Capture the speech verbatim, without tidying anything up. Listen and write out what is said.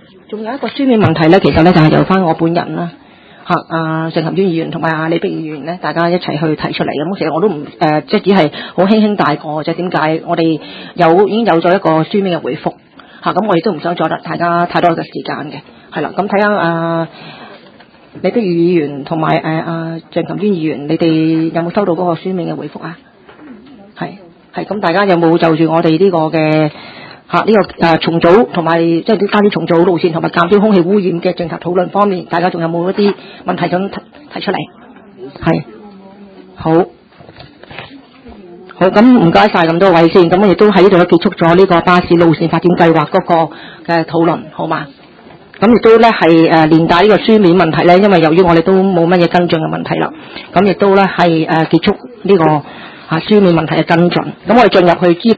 仲有一個書面問題咧，其實咧就係由翻我本人啦，嚇啊鄭含娟議員同埋阿李碧議員咧，大家一齊去提出嚟咁。其實我都唔誒、呃，即係只係好輕輕帶過啫。點解我哋有已經有咗一個書面嘅回覆嚇，咁、啊、我亦都唔想阻得大家太多嘅時間嘅，係啦。咁睇下啊李碧議員同埋誒啊鄭含娟議員，你哋有冇收到嗰個書面嘅回覆啊？係係咁，大家有冇就住我哋呢個嘅？嚇！呢、這個誒、呃、重組同埋即係啲關於重組路線同埋減少空氣污染嘅政策討論方面，大家仲有冇一啲問題想提提出嚟？係好，好咁唔該晒咁多位先，咁我亦都喺呢度結束咗呢個巴士路線發展計劃嗰個嘅討論，好嘛？咁亦都咧係誒連帶呢個書面問題咧，因為由於我哋都冇乜嘢跟進嘅問題啦，咁亦都咧係誒結束呢、這個啊書面問題嘅跟進，咁我哋進入去資